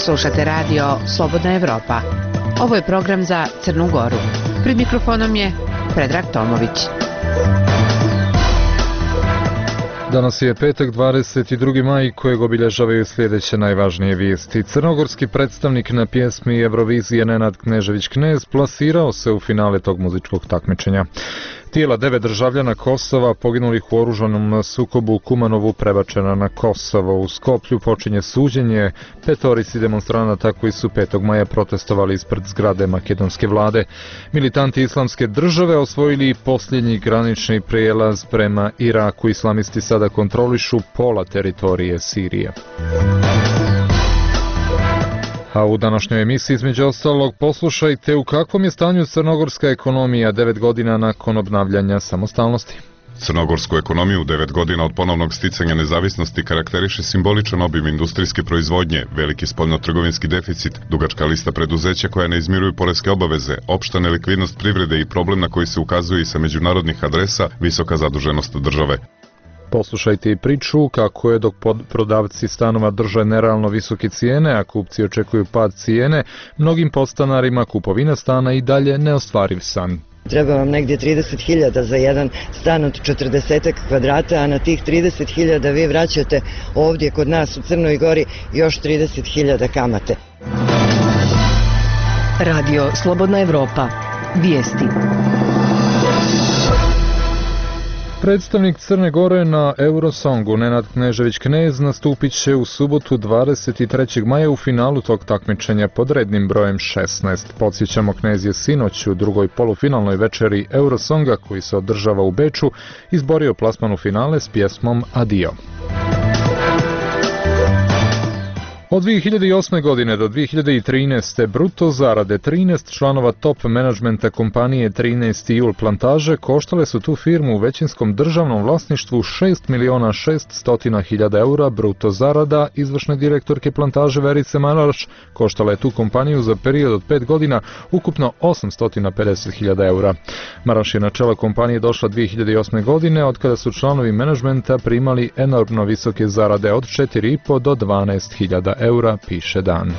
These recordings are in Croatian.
Slušate radio Slobodna Evropa. Ovo je program za Crnu Goru. Pred mikrofonom je Predrag Tomović. Danas je petak 22. maj kojeg obilježavaju sljedeće najvažnije vijesti. Crnogorski predstavnik na pjesmi Eurovizije Nenad Knežević-Knez plasirao se u finale tog muzičkog takmičenja. Tijela 9 državljana Kosova poginulih u oružanom sukobu u Kumanovu prebačena na Kosovo. U Skoplju počinje suđenje petorici demonstranata koji su 5. maja protestovali ispred zgrade makedonske vlade. Militanti Islamske države osvojili posljednji granični prijelaz prema Iraku. Islamisti sada kontrolišu pola teritorije Sirije. A u današnjoj emisiji između ostalog poslušajte u kakvom je stanju crnogorska ekonomija 9 godina nakon obnavljanja samostalnosti. Crnogorsku ekonomiju 9 godina od ponovnog sticanja nezavisnosti karakteriše simboličan obim industrijske proizvodnje, veliki spoljnotrgovinski deficit, dugačka lista preduzeća koja ne izmiruju poreske obaveze, opšta nelikvidnost privrede i problem na koji se ukazuje i sa međunarodnih adresa, visoka zaduženost države. Poslušajte i priču kako je dok prodavci stanova drže nerealno visoke cijene, a kupci očekuju pad cijene, mnogim podstanarima kupovina stana i dalje neostvariv san. Treba vam negdje 30.000 za jedan stan od 40 kvadrata, a na tih 30.000 vi vraćate ovdje kod nas u Crnoj Gori još 30.000 kamate. Radio Slobodna Evropa. Vijesti. Predstavnik Crne Gore na Eurosongu Nenad Knežević-Knez nastupit će u subotu 23. maja u finalu tog takmičenja pod rednim brojem 16. Podsjećamo, Knez je sinoć u drugoj polufinalnoj večeri Eurosonga koji se održava u Beču izborio plasman u finale s pjesmom Adio. Od 2008. godine do 2013. bruto zarade 13 članova top menadžmenta kompanije 13. jul plantaže koštale su tu firmu u većinskom državnom vlasništvu 6.600.000 eura bruto zarada. Izvršne direktorke plantaže Verice Maraš koštala je tu kompaniju za period od 5 godina ukupno 850.000 eura. Maraš je na čelo kompanije došla 2008. godine, od kada su članovi menadžmenta primali enormno visoke zarade od 4.500 do 12.000 eura, piše Dan.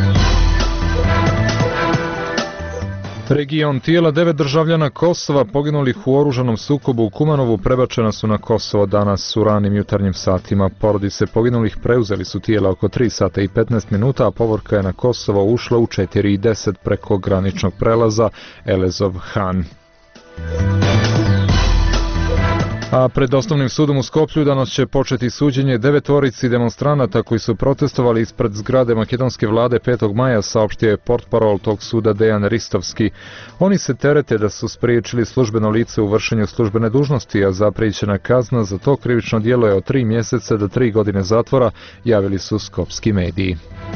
Region, tijela 9 državljana Kosova poginulih u oružanom sukobu u Kumanovu prebačena su na Kosovo danas u ranim jutarnjim satima. Porodice poginulih preuzeli su tijela oko 3 sata i 15 minuta, a povorka je na Kosovo ušla u 4:10 preko graničnog prelaza Elezov Han. A pred osnovnim sudom u Skoplju danas će početi suđenje 9 demonstranata koji su protestovali ispred zgrade makedonske vlade 5. maja, saopštio je portparol tog suda Dejan Ristovski. Oni se terete da su spriječili službeno lice u vršenju službene dužnosti, a zapriječena kazna za to krivično djelo je od 3 mjeseca do 3 godine zatvora, javili su skopski mediji.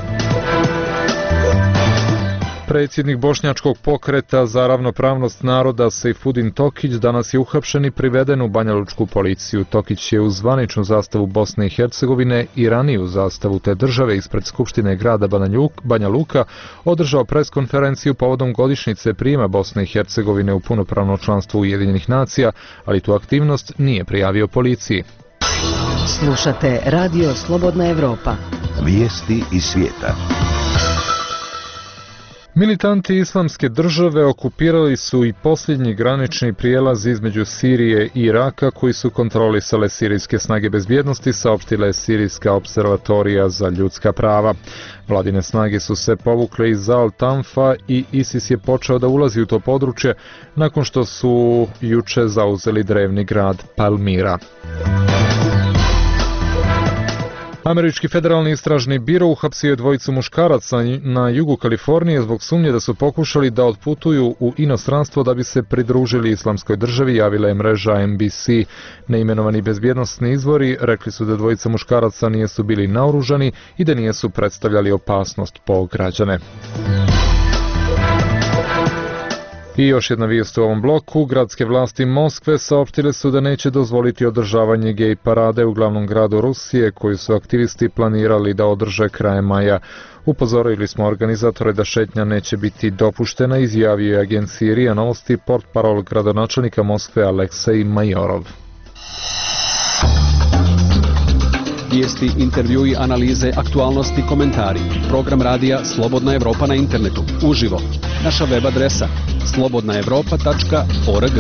Predsjednik bošnjačkog pokreta za ravnopravnost naroda Sejfudin Tokić danas je uhapšen i priveden u banjalučku policiju. Tokić je uz zvaničnu zastavu Bosne i Hercegovine i raniju zastavu te države ispred Skupštine grada Banja Luka održao preskonferenciju povodom godišnjice prijema Bosne i Hercegovine u punopravno članstvo Ujedinjenih nacija, ali tu aktivnost nije prijavio policiji. Slušate Radio Slobodna Evropa. Vijesti iz svijeta. Militanti Islamske države okupirali su i posljednji granični prijelaz između Sirije i Iraka koji su kontrolisale sirijske snage bezbjednosti, saopštila je Sirijska observatorija za ljudska prava. Vladine snage su se povukle iz Al-Tanfa i ISIS je počeo da ulazi u to područje nakon što su juče zauzeli drevni grad Palmira. Američki federalni istražni biro uhapsio je dvojicu muškaraca na jugu Kalifornije zbog sumnje da su pokušali da otputuju u inostranstvo da bi se pridružili Islamskoj državi, javila je mreža NBC. Neimenovani bezbjednosni izvori rekli su da dvojica muškaraca nisu bili naoružani i da nisu predstavljali opasnost po građane. I još jedna vijest u ovom bloku. Gradske vlasti Moskve saopštile su da neće dozvoliti održavanje gej parade u glavnom gradu Rusije koju su aktivisti planirali da održe krajem maja. Upozorili smo organizatore da šetnja neće biti dopuštena, izjavio je agenciji RIA Novosti portparol gradonačelnika Moskve Aleksej Majorov. Vijesti, intervjui, analize, aktualnosti, komentari. Program radija Slobodna Evropa na internetu. Uživo. Naša web adresa slobodnaevropa.org.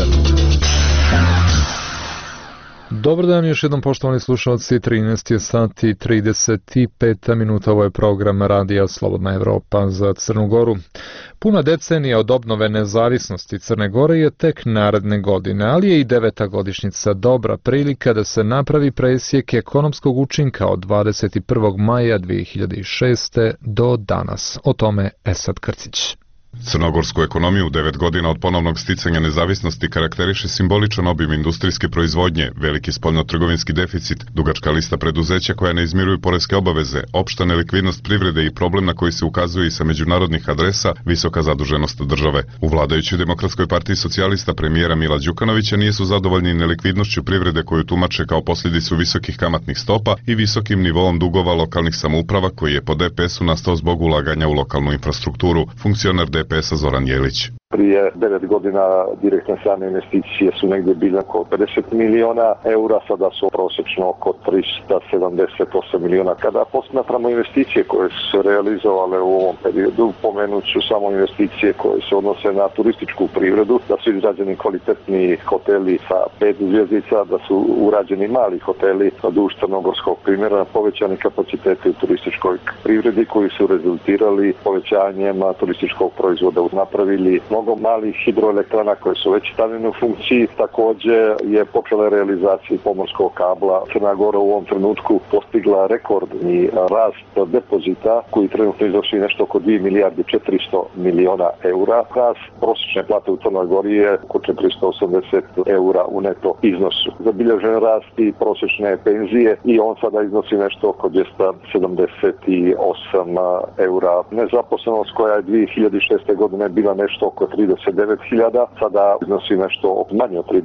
Dobar dan, još jednom poštovani slušalci, 13 je sati 35 minuta, ovo je program radija Slobodna Evropa za Crnu Goru. Puna decenija od obnove nezavisnosti Crne Gore je tek naredne godine, ali je i 9. godišnjica dobra prilika da se napravi presjek ekonomskog učinka od 21. maja 2006. do danas. O tome Esad Krcić. Crnogorsku ekonomiju 9 godina od ponovnog sticanja nezavisnosti karakteriše simboličan obim industrijske proizvodnje, veliki spoljnotrgovinski deficit, dugačka lista preduzeća koja ne izmiruju poreske obaveze, opšta nelikvidnost privrede i problem na koji se ukazuje i sa međunarodnih adresa, visoka zaduženost države. U vladajućoj Demokratskoj partiji socijalista premijera Mila Đukanovića nisu zadovoljni nelikvidnošću privrede koju tumače kao posljedicu visokih kamatnih stopa i visokim nivoom dugova lokalnih samouprava koji je po DPS-u nastao zbog ulaganja u lokalnu infrastrukturu. Funkcioner DPS-a Zoran Jelić. Prije 9 godina direktne strane investicije su negdje bile oko 50 miliona eura, sada su prosječno oko 378 miliona. Kada posmatramo investicije koje su se realizovale u ovom periodu, pomenut ću samo investicije koje se odnose na turističku privredu, da su izrađeni kvalitetni hoteli sa 5 zvjezdica, da su urađeni mali hoteli duž crnogorskog primjera, povećani kapaciteti u turističkoj privredi koji su rezultirali povećanjem turističkog proizvoda, napravili mnogo malih hidroelektrana koje su već stavljene u funkciji. Također je počela realizacija pomorskog kabla. Crna Gora u ovom trenutku postigla rekordni rast depozita koji trenutno iznosi nešto oko 2 milijarde 400 miliona eura. Rast prosječne plate u Crnoj Gori je oko 480 eura u neto iznosu. Zabilježen rast i prosječne penzije i on sada iznosi nešto oko 278 eura. Nezaposlenost koja je 2006. godine bila nešto oko 39.000, sada iznosi nešto manje od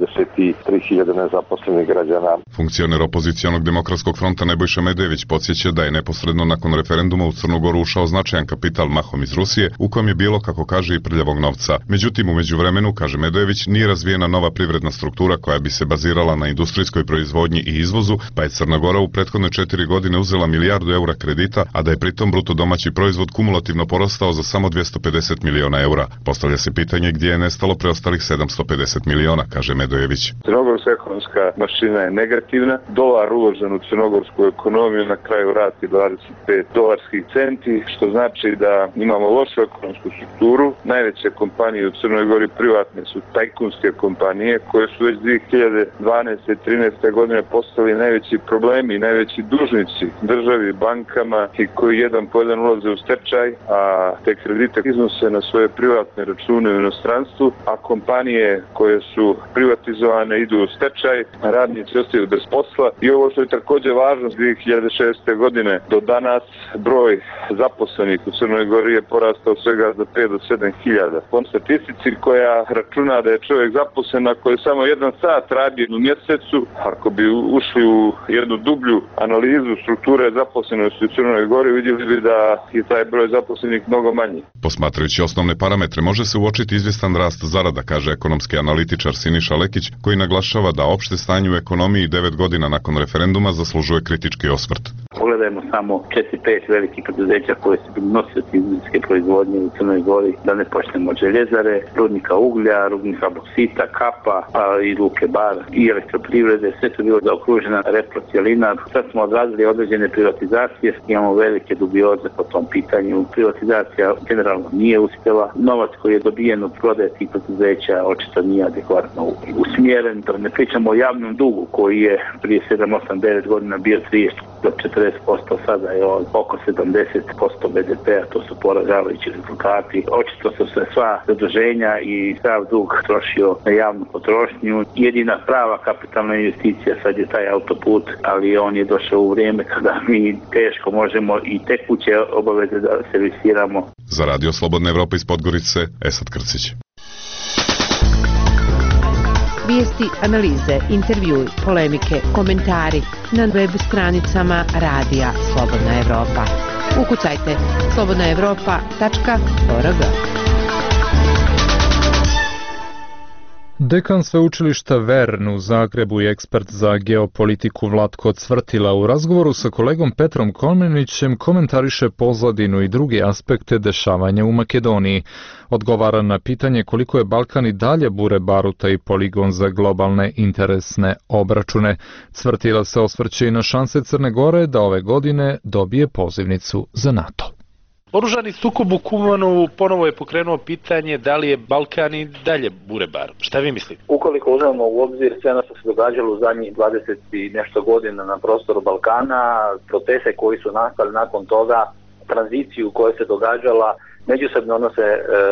33.000 nezaposlenih građana. Funkcioner opozicionog Demokratskog fronta Nebojša Medević podsjeća da je neposredno nakon referenduma u Crnu Goru ušao značajan kapital mahom iz Rusije, u kojem je bilo, kako kaže, i prljavog novca. Međutim, u međuvremenu, kaže Medević, nije razvijena nova privredna struktura koja bi se bazirala na industrijskoj proizvodnji i izvozu, pa je Crna Gora u prethodne 4 godine uzela milijardu eura kredita, a da je pritom bruto domaći proizvod kumulativno porastao za samo 250 miliona eura. Postavlja se pitanje gdje je nestalo preostalih 750 miliona, kaže Medojević. Crnogorska ekonomska mašina je negativna. Dolar uložen u crnogorsku ekonomiju na kraju vrati 25 dolarskih centi, što znači da imamo lošu ekonomsku strukturu. Najveće kompanije u Crnoj Gori privatne su tajkunske kompanije koje su već 2012. i 2013. godine postali najveći problemi i najveći dužnici državi, bankama i koji jedan po jedan ulaze u stečaj, a te kredite iznose na svoje privatne račune u inostranstvu, a kompanije koje su privatizovane idu u stečaj, radnici ostaju bez posla i ovo što je također važno, 2006. godine do danas broj zaposlenih u Crnoj Gori je porastao svega za 5 do 7 hiljada. Po statistici koja računa da je čovjek zaposlen ako je samo 1 sat radi u mjesecu, ako bi ušli u jednu dublju analizu strukture zaposlenosti u Crnoj Gori, vidjeli bi da je taj broj zaposlenih mnogo manji. Posmatrajući osnovne parametre, može se uočiti izvjestan rast zarada, kaže ekonomski analitičar Siniša Lekić, koji naglašava da opšte stanje u ekonomiji 9 godina nakon referenduma zaslužuje kritički osvrt. Pogledajmo samo 4-5 velikih preduzeća koje su bili nosioci industrijske proizvodnje u Crnoj Gori, da ne počnemo od željezare, rudnika uglja, rudnika boksita, kapa, pa i luke bar i elektroprivrede, sve su bilo zaokružena reprocijelina. Sad smo odrazili određene privatizacije, imamo velike dubioze po tom pitanju. Privatizacija generalno nije uspjela. Novac koji je dobijen od prodaje tih preduzeća očito nije adekvatno usmjeren. Da ne pričamo o javnom dugu koji je prije 7-8-9 godina bio 30 do 40%, sada je on oko 70% BDP-a, to su poražavajući rezultati. Očito su se sva zaduženja i sav dug trošio na javnu potrošnju. Jedina prava kapitalna investicija sad je taj autoput, ali on je došao u vrijeme kada mi teško možemo i tekuće obaveze da servisiramo. Za Radio Slobodna Evropa iz Podgorice, Esad Krcić. Vijesti, analize, intervjui, polemike, komentari na web stranicama Radija Slobodna Evropa. Ukucajte slobodnaevropa.org. Dekan sveučilišta VERN u Zagrebu i ekspert za geopolitiku Vlatko Cvrtila u razgovoru sa kolegom Petrom Kolmenićem komentariše pozadinu i druge aspekte dešavanja u Makedoniji. Odgovara na pitanje koliko je Balkan i dalje bure baruta i poligon za globalne interesne obračune. Cvrtila se osvrće i na šanse Crne Gore da ove godine dobije pozivnicu za NATO. Oružani sukob u Kumanovu ponovo je pokrenuo pitanje da li je Balkan i dalje burebar. Šta vi mislite? Ukoliko uzmemo u obzir sve ono što se događalo u zadnjih 20 i nešto godina na prostoru Balkana, procese koji su nastali nakon toga, tranziciju koja se događala, međusobne odnose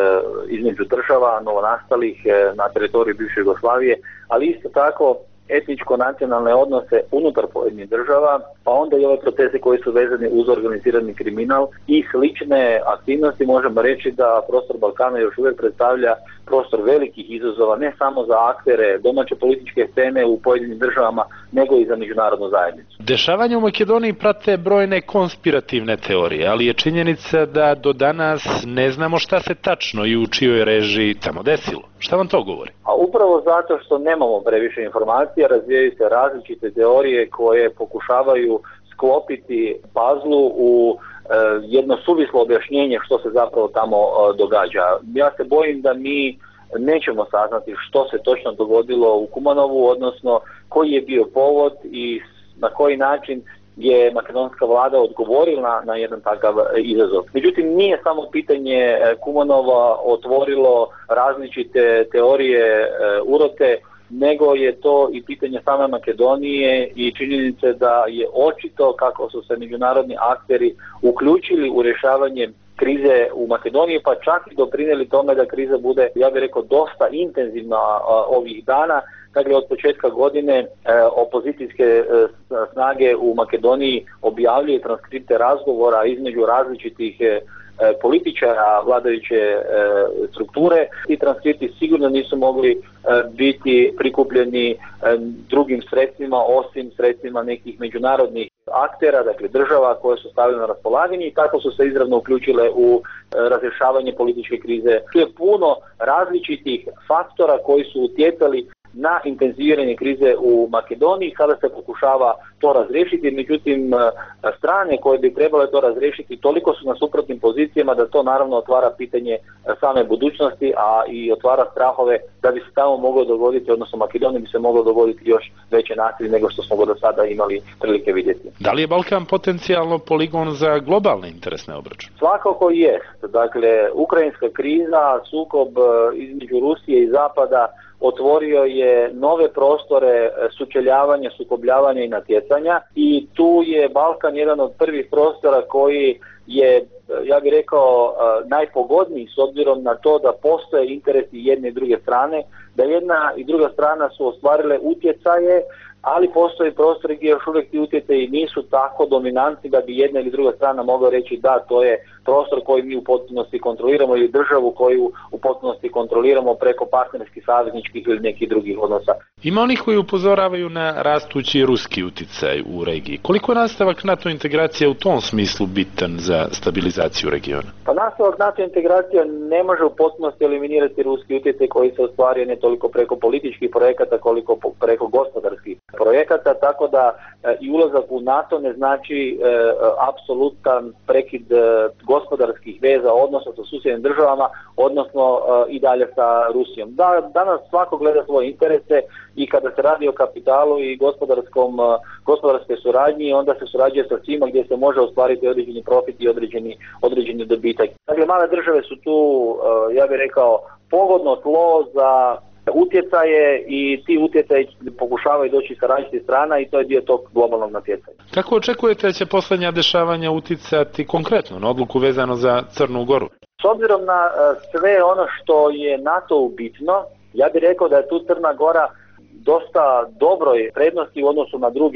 između država, novonastalih na teritoriju bivše Jugoslavije, ali isto tako etničko-nacionalne odnose unutar pojedinih država, pa onda i ove procese koji su vezani uz organizirani kriminal i slične aktivnosti, možemo reći da prostor Balkana još uvijek predstavlja prostor velikih izazova, ne samo za aktere domaće političke scene u pojedinim državama, nego i za međunarodnu zajednicu. Dešavanja u Makedoniji prate brojne konspirativne teorije, ali je činjenica da do danas ne znamo šta se tačno i u čijoj režiji tamo desilo. Šta vam to govori? A upravo zato što nemamo previše informacija, razvijaju se različite teorije koje pokušavaju sklopiti pazlu u jedno suvislo objašnjenje što se zapravo tamo događa. Ja se bojim da mi nećemo saznati što se točno dogodilo u Kumanovu, odnosno koji je bio povod i na koji način je makedonska vlada odgovorila na jedan takav izazov. Međutim, nije samo pitanje Kumanova otvorilo različite teorije urote, nego je to i pitanje same Makedonije i činjenice da je očito kako su se međunarodni akteri uključili u rješavanje krize u Makedoniji, pa čak i doprinijeli tome da kriza bude, ja bih rekao, dosta intenzivna ovih dana. Dakle, od početka godine opozicijske snage u Makedoniji objavljuju transkripte razgovora između različitih političara vladajuće strukture. Ti transkripti sigurno nisu mogli biti prikupljeni drugim sredstvima osim sredstvima nekih međunarodnih aktera, dakle država koje su stavile na raspolaganje i tako su se izravno uključile u razrješavanje političke krize. Tu je puno različitih faktora koji su utjecali na intenziviranje krize u Makedoniji kada se pokušava to razriješiti, međutim strane koje bi trebale to razriješiti toliko su na suprotnim pozicijama da to naravno otvara pitanje same budućnosti, a i otvara strahove da bi se tamo moglo dogoditi, odnosno Makedoniji bi se moglo dogoditi još veće nasilje nego što smo ga do sada imali prilike vidjeti. Da li je Balkan potencijalno poligon za globalne interesne obračune? Svakako jest. Dakle, ukrajinska kriza, sukob između Rusije i Zapada otvorio je nove prostore sučeljavanja, sukobljavanja i natjecanja i tu je Balkan jedan od prvih prostora koji je, ja bih rekao, najpogodniji s obzirom na to da postoje interesi jedne i druge strane, da jedna i druga strana su ostvarile utjecaje, ali postoji prostori gdje još uvijek ti utjecaji nisu tako dominantni da bi jedna ili druga strana mogla reći da to je prostor koji mi u potpunosti kontroliramo ili državu koju u potpunosti kontroliramo preko partnerskih, savezničkih ili nekih drugih odnosa. Ima onih koji upozoravaju na rastući ruski utjecaj u regiji. Koliko je nastavak NATO integracija u tom smislu bitan za stabilizaciju regiona? Pa nastavak NATO integracija ne može u potpunosti eliminirati ruski utjecaj koji se ostvario ne toliko preko političkih projekata koliko preko gospodarskih projekata, tako da i ulazak u NATO ne znači apsolutan prekid gospodarskih veza, odnosno sa susjednim državama, odnosno i dalje sa Rusijom. Danas svako gleda svoje interese i kada se radi o kapitalu i gospodarskoj suradnji, onda se surađuje sa svima gdje se može ostvariti određeni profit i određeni dobitak. Dakle, male države su tu, ja bih rekao, pogodno tlo za utjecaje i ti utjecaji pokušavaju doći sa različitih strana i to je dio tog globalnog natjecanja. Kako očekujete da će posljednja dešavanja utjecati konkretno na odluku vezano za Crnu Goru? S obzirom na sve ono što je NATO bitno, ja bih rekao da je tu Crna Gora dosta dobroj prednosti u odnosu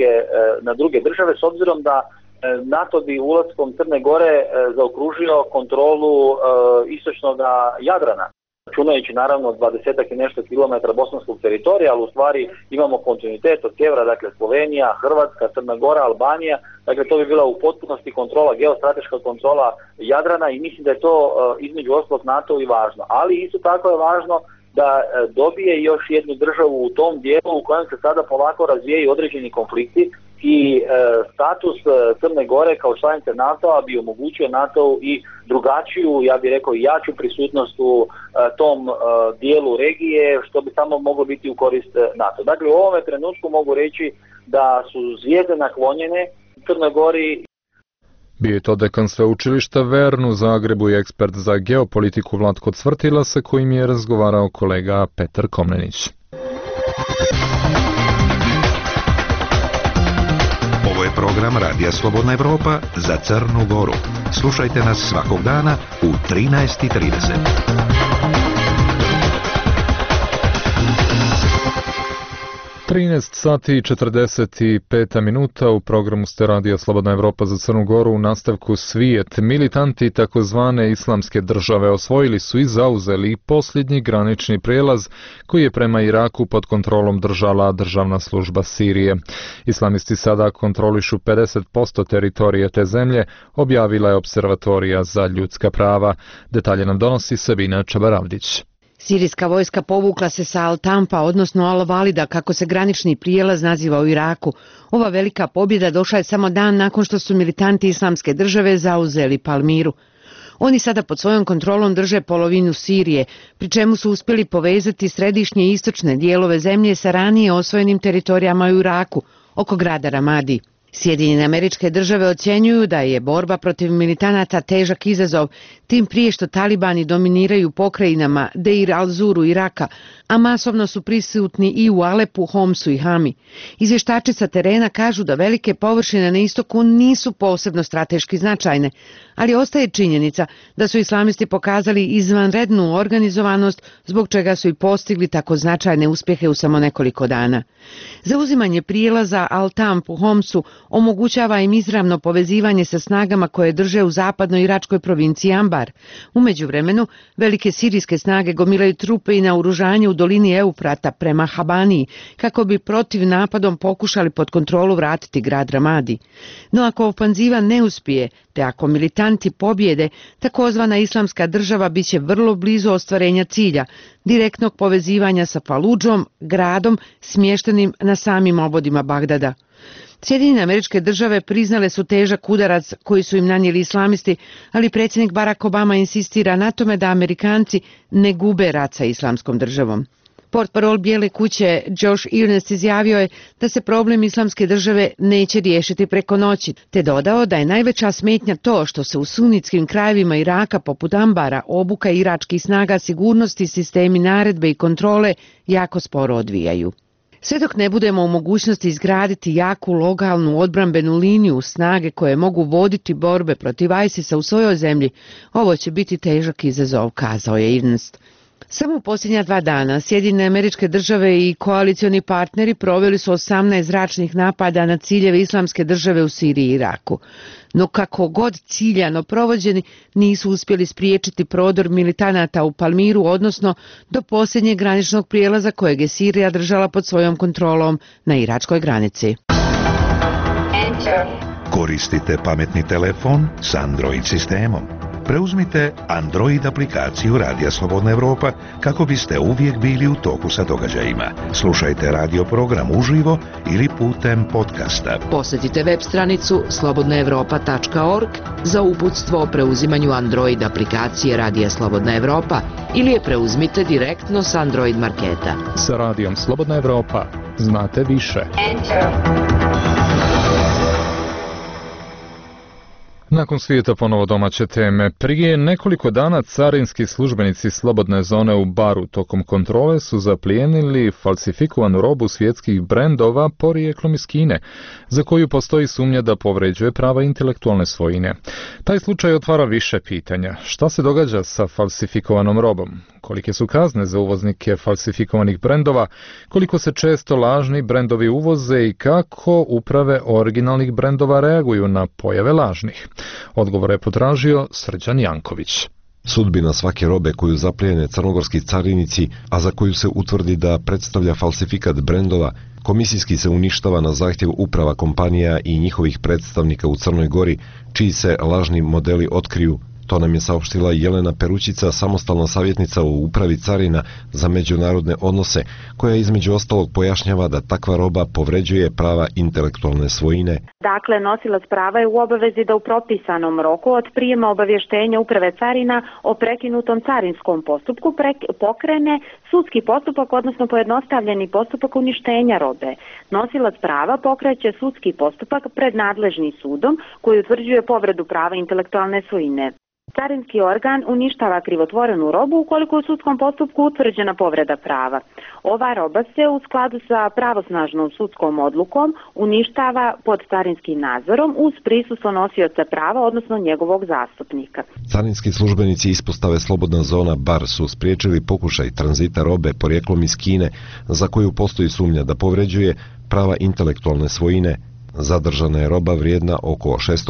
na druge države, s obzirom da NATO bi ulaskom Crne Gore zaokružio kontrolu istočnog Jadrana. Računajući naravno 20 i nešto kilometara bosanskog teritorija, ali u stvari imamo kontinuitet od sjevera, dakle Slovenija, Hrvatska, Crna Gora, Albanija, dakle to bi bila u potpunosti kontrola, geostrateška kontrola Jadrana i mislim da je to između ostalog NATO i važno. Ali isto tako je važno da dobije još jednu državu u tom dijelu u kojem se sada polako razvijaju određeni konflikti i status Crne Gore kao članice NATO-a bi omogućio NATO-u i drugačiju, ja bih rekao, jaču prisutnost u tom dijelu regije, što bi samo moglo biti u korist NATO. Dakle, u ovome trenutku mogu reći da su zvijezde naklonjene Crnoj Gori. Bio je to dekan sveučilišta Vern u Zagrebu i ekspert za geopolitiku Vlatko Cvrtila, sa kojim je razgovarao kolega Petar Komnenić. Ovo je program Radija Slobodna Evropa za Crnu Goru. Slušajte nas svakog dana u 13:30. 13 sati i 45 minuta u programu ste Radija Slobodna Evropa za Crnu Goru. U nastavku svijet. Militanti takozvane islamske države osvojili su i zauzeli posljednji granični prijelaz koji je prema Iraku pod kontrolom držala državna služba Sirije. Islamisti sada kontrolišu 50% teritorije te zemlje, objavila je Observatorija za ljudska prava. Detalje nam donosi Sabina Čabaravdić. Sirijska vojska povukla se sa Al-Tampa, odnosno Al-Valida, kako se granični prijelaz naziva u Iraku. Ova velika pobjeda došla je samo dan nakon što su militanti islamske države zauzeli Palmiru. Oni sada pod svojom kontrolom drže polovinu Sirije, pri čemu su uspjeli povezati središnje i istočne dijelove zemlje sa ranije osvojenim teritorijama u Iraku, oko grada Ramadi. Sjedinjene Američke Države ocjenjuju da je borba protiv militanata težak izazov, tim prije što talibani dominiraju pokrajinama Deir al-Zuru Iraka, a masovno su prisutni i u Alepu, Homsu i Hami. Izvještači sa terena kažu da velike površine na istoku nisu posebno strateški značajne, ali ostaje činjenica da su islamisti pokazali izvanrednu organizovanost, zbog čega su i postigli tako značajne uspjehe u samo nekoliko dana. Zauzimanje prijelaza Al-Tamp u Homsu omogućava im izravno povezivanje sa snagama koje drže u zapadnoj iračkoj provinciji Anbar. U međuvremenu, velike sirijske snage gomilaju trupe i naoružanje u dolini Eufrata prema Habaniji, kako bi protiv napadom pokušali pod kontrolu vratiti grad Ramadi. No ako ofanziva ne uspije, te ako militanti pobjede, takozvana islamska država bit će vrlo blizu ostvarenja cilja, direktnog povezivanja sa Faludžom, gradom smještenim na samim obodima Bagdada. Sjedinjene Američke Države priznale su težak udarac koji su im nanijeli islamisti, ali predsjednik Barack Obama insistira na tome da Amerikanci ne gube rat sa islamskom državom. Portparol Bijele kuće Josh Earnest izjavio je da se problem islamske države neće riješiti preko noći, te dodao da je najveća smetnja to što se u sunitskim krajevima Iraka poput Ambara obuka iračkih snaga sigurnosti, sistemi naredbe i kontrole jako sporo odvijaju. Sve dok ne budemo u mogućnosti izgraditi jaku lokalnu odbrambenu liniju snage koje mogu voditi borbe protiv ISIS-a u svojoj zemlji, ovo će biti težak izazov, kazao je Ernst. Samo u posljednja 2 dana Sjedinjene Američke Države i koalicioni partneri proveli su 18 zračnih napada na ciljeve islamske države u Siriji i Iraku. No kako god ciljano provođeni, nisu uspjeli spriječiti prodor militanata u Palmiru, odnosno do posljednjeg graničnog prijelaza kojeg je Sirija držala pod svojom kontrolom na iračkoj granici. Koristite pametni telefon s Android sistemom. Preuzmite Android aplikaciju Radija Slobodna Evropa kako biste uvijek bili u toku sa događajima. Slušajte radio program uživo ili putem podcasta. Posjetite web stranicu slobodnaevropa.org za uputstvo o preuzimanju Android aplikacije Radija Slobodna Evropa ili je preuzmite direktno s Android marketa. Sa Radijom Slobodna Evropa znate više. Nakon svijeta ponovo domaće teme. Prije nekoliko dana carinski službenici slobodne zone u Baru tokom kontrole su zaplijenili falsifikovanu robu svjetskih brendova porijeklom iz Kine, za koju postoji sumnja da povređuje prava intelektualne svojine. Taj slučaj otvara više pitanja. Šta se događa sa falsifikovanom robom? Kolike su kazne za uvoznike falsifikovanih brendova? Koliko se često lažni brendovi uvoze i kako uprave originalnih brendova reaguju na pojave lažnih? Odgovor je potražio Srđan Janković. Sudbina svake robe koju zaplijene crnogorski carinici, a za koju se utvrdi da predstavlja falsifikat brendova, komisijski se uništava na zahtjev uprava kompanija i njihovih predstavnika u Crnoj Gori, čiji se lažni modeli otkriju To nam je saopštila Jelena Perućica, samostalna savjetnica u Upravi carina za međunarodne odnose, koja između ostalog pojašnjava da takva roba povređuje prava intelektualne svojine. Dakle, nosilac prava je u obavezi da u propisanom roku od prijema obavještenja Uprave carina o prekinutom carinskom postupku pokrene sudski postupak, odnosno pojednostavljeni postupak uništenja robe. Nosilac prava pokreće sudski postupak pred nadležnim sudom koji utvrđuje povredu prava intelektualne svojine. Carinski organ uništava krivotvorenu robu ukoliko u sudskom postupku utvrđena povreda prava. Ova roba se u skladu sa pravosnažnom sudskom odlukom uništava pod carinskim nadzorom uz prisustvo nosioca prava, odnosno njegovog zastupnika. Carinski službenici ispostave Slobodna zona Bar su spriječili pokušaj tranzita robe porijeklom iz Kine za koju postoji sumnja da povređuje prava intelektualne svojine. Zadržana je roba vrijedna oko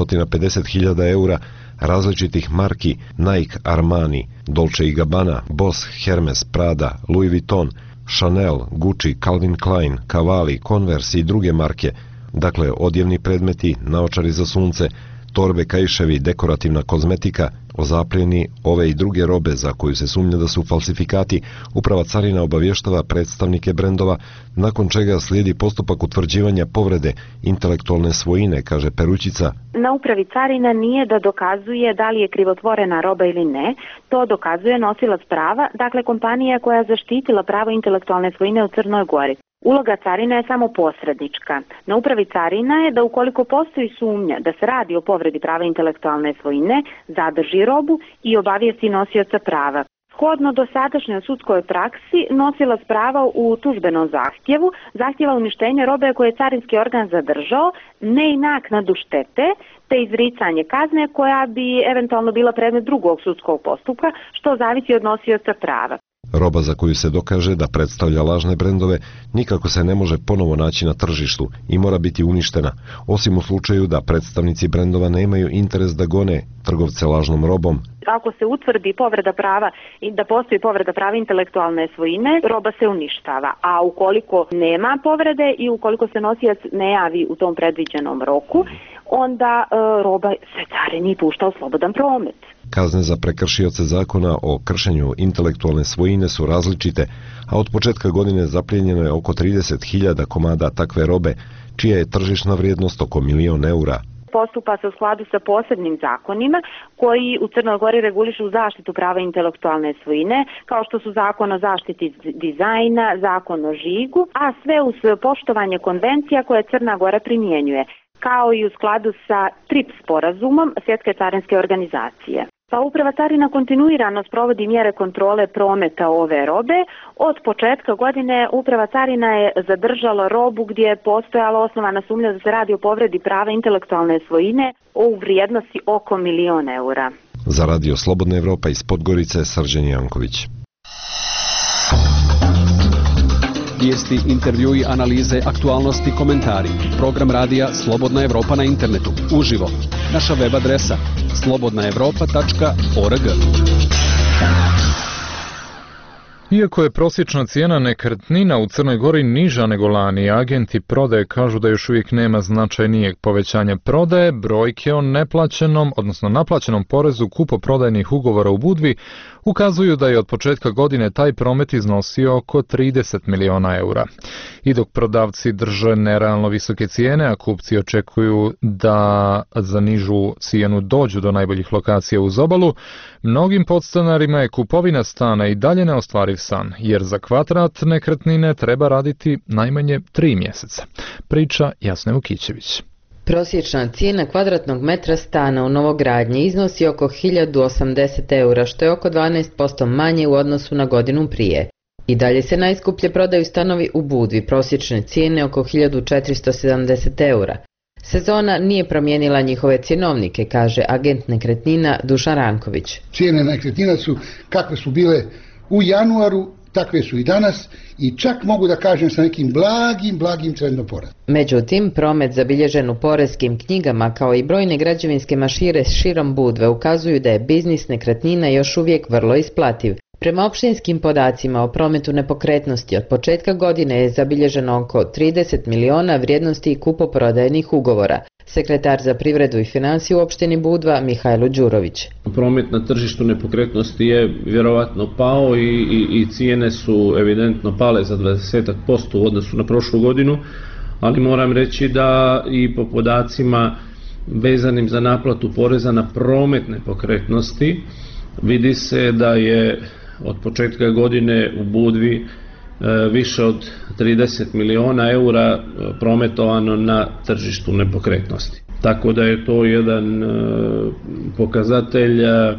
650.000 eura različitih marki Nike, Armani, Dolce & Gabbana, Boss, Hermes, Prada, Louis Vuitton, Chanel, Gucci, Calvin Klein, Cavalli, Converse i druge marke, dakle odjevni predmeti, naočari za sunce, torbe, kaiševi, dekorativna kozmetika. O zapljeni ove i druge robe za koju se sumnja da su falsifikati, Uprava carina obavještava predstavnike brendova, nakon čega slijedi postupak utvrđivanja povrede intelektualne svojine, kaže Perućica. Na Upravi carina nije da dokazuje da li je krivotvorena roba ili ne, to dokazuje nosilac prava, dakle kompanija koja je zaštitila pravo intelektualne svojine u Crnoj Gori. Uloga carina je samo posrednička. Na Upravi carina je da ukoliko postoji sumnja da se radi o povredi prava intelektualne svojine, zadrži robu i obavijesti nosioca prava. Shodno dosadašnjoj sudskoj praksi, nosilac prava u tužbenom zahtjevu zahtjeva uništenje robe koje je carinski organ zadržao, ne i naknadu štete, te izricanje kazne koja bi eventualno bila predmet drugog sudskog postupka, što zavisi od nosioca prava. Roba za koju se dokaže da predstavlja lažne brendove nikako se ne može ponovo naći na tržištu i mora biti uništena, osim u slučaju da predstavnici brendova nemaju interes da gone trgovce lažnom robom. Ako se utvrdi povreda prava i da postoji povreda prava intelektualne svojine, roba se uništava, a ukoliko nema povrede i ukoliko se nosilac ne javi u tom predviđenom roku, onda roba se carini i pušta u slobodan promet. Kazne za prekršioce zakona o kršenju intelektualne svojine su različite, a od početka godine zaplijenjeno je oko 30.000 komada takve robe, čija je tržišna vrijednost oko 1.000.000 eura. Postupa se u skladu sa posebnim zakonima koji u Crnoj Gori regulišu zaštitu prava intelektualne svojine, kao što su Zakon o zaštiti dizajna, Zakon o žigu, a sve uz poštovanje konvencija koje Crna Gora primjenjuje, kao i u skladu sa TRIPS sporazumom Svjetske carinske organizacije. Pa Uprava carina kontinuirano sprovodi mjere kontrole prometa ove robe. Od početka godine Uprava carina je zadržala robu gdje je postojala osnovana sumnja da se radi o povredi prava intelektualne svojine u vrijednosti oko 1.000.000 eura. Za Radio Slobodna Evropa iz Podgorice, Srđan Janković. Vijesti, intervjui, analize, aktualnosti, komentari. Program radija Slobodna Evropa na internetu, uživo. Naša web adresa slobodnaevropa.org. Iako je prosječna cijena nekretnina u Crnoj Gori niža nego lani, agenti prodaje kažu da još uvijek nema značajnijeg povećanja prodaje. Brojke o neplaćenom, odnosno naplaćenom porezu kupoprodajnih ugovora u Budvi ukazuju da je od početka godine taj promet iznosio oko 30 miliona eura. I dok prodavci drže nerealno visoke cijene, a kupci očekuju da za nižu cijenu dođu do najboljih lokacija uz obalu, mnogim podstanarima je kupovina stana i dalje neostvariv san, jer za kvadrat nekretnine treba raditi najmanje 3 mjeseca. Priča Jasne Vukićević. Prosječna cijena kvadratnog metra stana u novogradnji iznosi oko 1080 eura, što je oko 12% manje u odnosu na godinu prije. I dalje se najskuplje prodaju stanovi u Budvi, prosječne cijene oko 1470 eura. Sezona nije promijenila njihove cjenovnike, kaže agent nekretnina Dušan Ranković. Cijene nekretnina su kakve su bile u januaru, takve su i danas i čak mogu da kažem sa nekim blagim trendom porasta. Međutim, promet zabilježen u poreskim knjigama kao i brojne građevinske mašire širom Budve ukazuju da je biznis nekretnina još uvijek vrlo isplativ. Prema opštinskim podacima o prometu nepokretnosti od početka godine je zabilježeno oko 30 miliona vrijednosti kupoprodajnih ugovora. Sekretar za privredu i finansiju u opštini Budva Mihajlo Đurović. Promet na tržištu nepokretnosti je vjerovatno pao i cijene su evidentno pale za 20% u odnosu na prošlu godinu, ali moram reći da i po podacima vezanim za naplatu poreza na promet nepokretnosti vidi se da je od početka godine u Budvi više od 30 miliona eura prometovano na tržištu nepokretnosti. Tako da je to jedan pokazatelj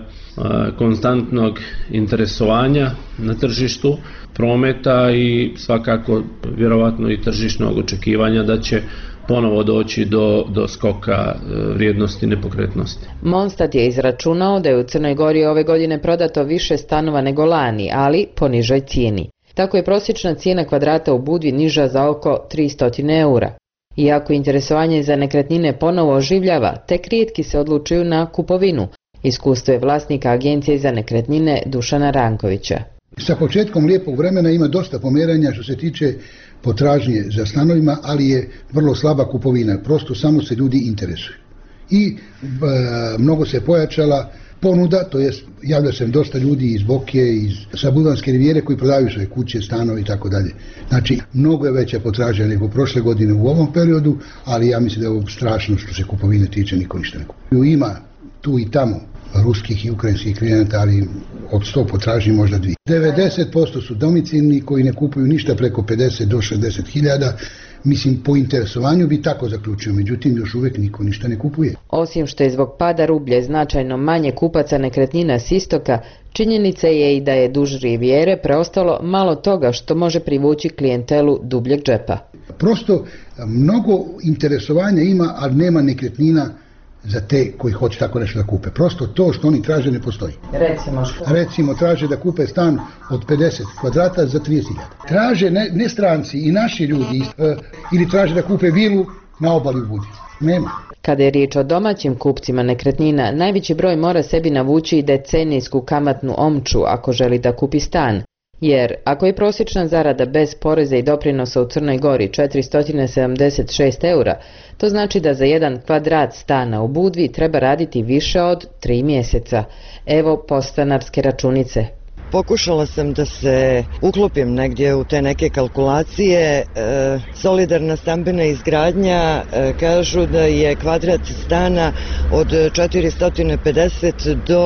konstantnog interesovanja na tržištu prometa i svakako vjerovatno i tržišnog očekivanja da će ponovo doći do skoka vrijednosti nepokretnosti. Monstat je izračunao da je u Crnoj Gori ove godine prodato više stanova nego lani, ali po nižoj cijeni. Tako je prosječna cijena kvadrata u Budvi niža za oko 300 eura. Iako interesovanje za nekretnine ponovo oživljava, tek rijetki se odlučuju na kupovinu. Iskustvo je vlasnika Agencije za nekretnine Dušana Rankovića. Sa početkom lijepog vremena ima dosta pomjeranja što se tiče potražnje za stanovima, ali je vrlo slaba kupovina. Prosto samo se ljudi interesuju. I mnogo se pojačala ponuda, to jest javlja se dosta ljudi iz Boke, sa Budanske rivijere koji prodaju svoje kuće, stanove i tako dalje. Znači, mnogo je veća potražnja nego prošle godine u ovom periodu, ali ja mislim da je ovo strašno što se kupovine tiče, niko ništa ne kupuje. Ima tu i tamo ruskih i ukrajinskih klijenata, ali od 100 potražnji možda 2. 90% su domicilni koji ne kupuju ništa preko 50 do 60 hiljada. Mislim, po interesovanju bi tako zaključio, međutim još uvijek niko ništa ne kupuje. Osim što je zbog pada rublje značajno manje kupaca nekretnina s istoka, činjenica je i da je duž rivijere preostalo malo toga što može privući klijentelu dubljeg džepa. Prosto mnogo interesovanja ima, ali nema za te koji hoće tako nešto da kupe. Prosto to što oni traže ne postoji. Recimo traže da kupe stan od 50 kvadrata za 30.000. Traže ne stranci i naši ljudi ili traže da kupe vilu na obali u Budvi. Nema. Kada je riječ o domaćim kupcima nekretnina, najveći broj mora sebi navući i decenijsku kamatnu omču ako želi da kupi stan. Jer ako je prosječna zarada bez poreza i doprinosa u Crnoj Gori 476 eura, to znači da za jedan kvadrat stana u Budvi treba raditi više od 3 mjeseca. Evo podstanarske računice. Pokušala sam da se uklopim negdje u te neke kalkulacije. Solidarna stambena izgradnja kažu da je kvadrat stana od 450 do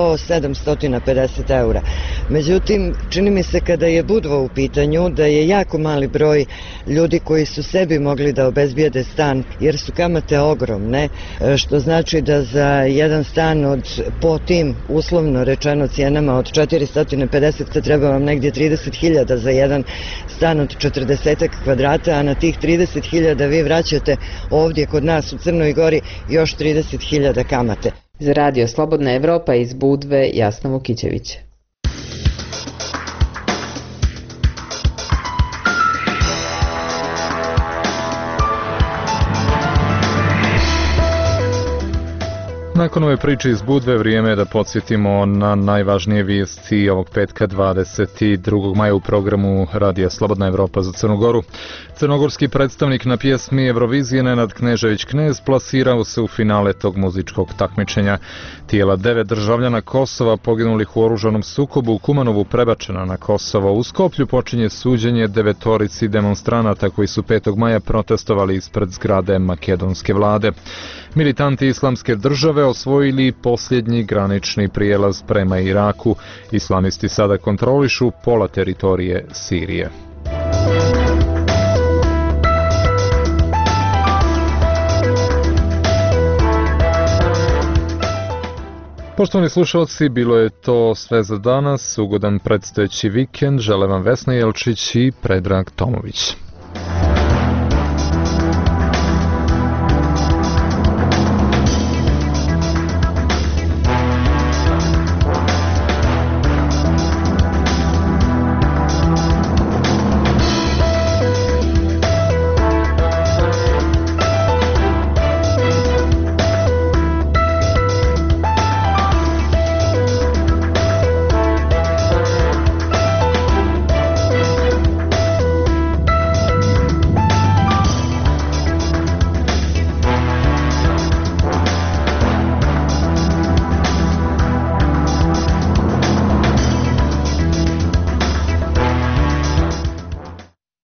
750 eura. Međutim, čini mi se kada je Budva u pitanju da je jako mali broj ljudi koji su sebi mogli da obezbijede stan jer su kamate ogromne, što znači da za jedan stan po tim uslovno rečeno cijenama od 450 kad treba vam negdje 30.000 za jedan stan od 40 kvadrata, a na tih 30.000 vi vraćate ovdje kod nas u Crnoj Gori još 30.000 kamate. Za Radio Slobodna Evropa iz Budve, Jasna Vukićević. Nakon ove priče iz Budve, vrijeme je da podsjetimo na najvažnije vijesti ovog petka 22. maja u programu Radija Slobodna Evropa za Crnu Goru. Crnogorski predstavnik na pjesmi Eurovizije Nenad Knežević-Knez plasirao se u finale tog muzičkog takmičenja. Tijela 9 državljana Kosova poginulih u oružanom sukobu u Kumanovu prebačena na Kosovo. U Skoplju počinje suđenje 9 demonstranata koji su 5. maja protestovali ispred zgrade makedonske vlade. Militanti Islamske države osvojili posljednji granični prijelaz prema Iraku. Islamisti sada kontrolišu pola teritorije Sirije. Poštovani slušalci, bilo je to sve za danas. Ugodan predstojeći vikend. Žele vam Vesna Jelčić i Predrag Tomović.